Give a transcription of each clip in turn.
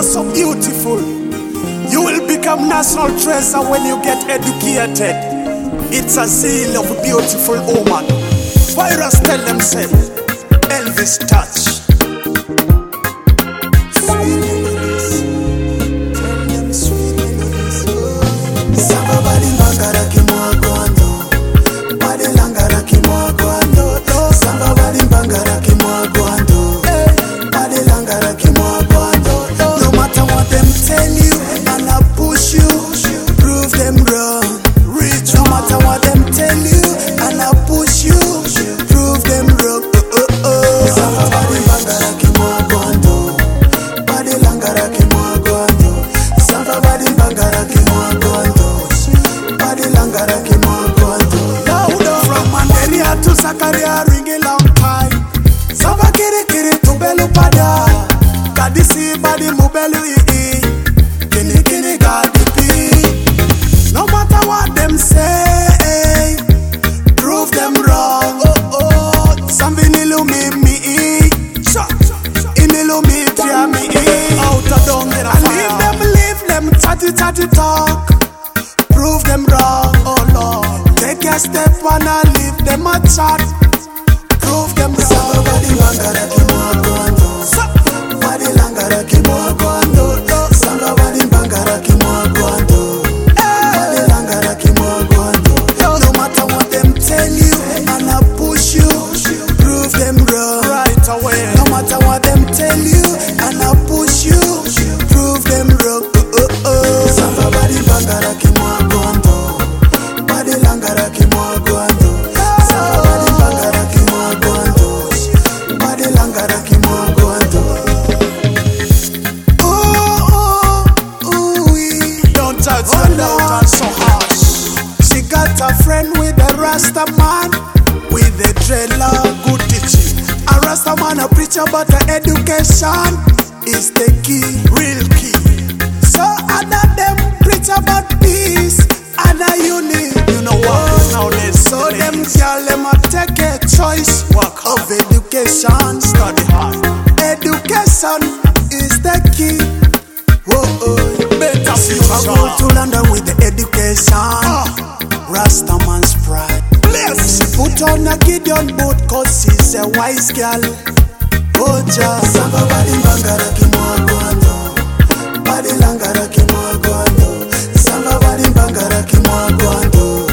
you're so beautiful. You will become national treasure when you get educated. It's a seal of a beautiful woman. Virus tell them say, Elvis touch. Sakaria ringi long time. Saba kiri kiri tubelu pada. Kadisi badi mubelu ii. Kini kini gadi pi. No matter what them say, prove them wrong. Oh oh, sambi nilu mi inilu mi tia mi out of dung in a fire. Leave them chatty talk. Prove them wrong. Oh Lord, take a step and I leave them a chat. Prove them wrong. Somebody langara kimwagondo. Somebody langara kimwagondo. Somebody langara kimwagondo. Somebody langara kimwagondo. No matter what them tell you, and I push you, prove them wrong right away. No matter what them tell you, and I push you, prove them wrong. Somebody langara kimwagondo. Somebody langara kimwagondo. So harsh. She got a friend with a Rasta man, with a dreadlock, good teaching. A Rasta man a preach about the education is the key, real key. So other them preach about peace and a unity. You know what? Now let's so them girl them a take a choice of education. Study hard. Education is the key. Whoa, better future. To London with the education. Rasta man's pride. Bless. She put on a Gideon boat cause she's a wise girl. Oja. Somebody langara kimwagondo. Body langara kimwagondo. Somebody langara kimwagondo.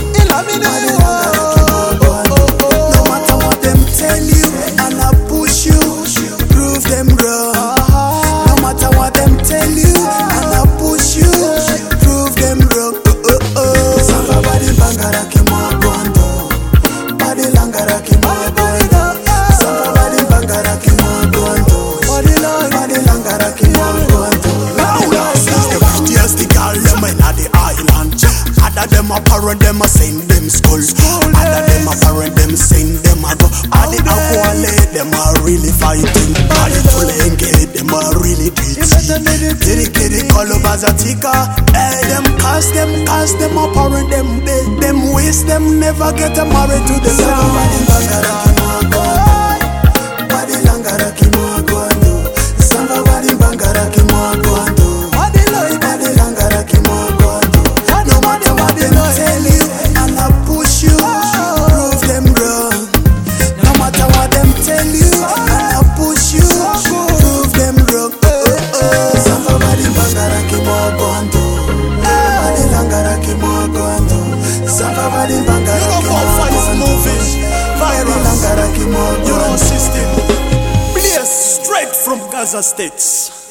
No matter what them tell you, and I push you, prove them wrong. No matter what them tell you, and I push you, prove them wrong. Somebody langara kimwagondo. Body langara kimwagondo. Somebody langara kimwagondo. Body langara kimwagondo. She's the prettiest girl them in the island. Other them a parent them a send them school. Other them a parent them send them a go. All the aqualate them a really fighting. All the tulenge them a really teaching. Kitty call up as a tika. Hey, them cast them a parent them dead. Them waste them never get married to the Somebody langara kimwagondo. Body langara kimwagondo. Somebody langara kimwagondo. Body langara kimwagondo. No matter what they tell you, and I push you, prove them wrong. No matter what them tell you, and I push you, prove them wrong. Somebody langara kimwagondo. Somebody langara kimwagondo. Somebody langara kimwagondo. Somebody langara kimwagondo. You know, system. Blaze straight from Gaza States.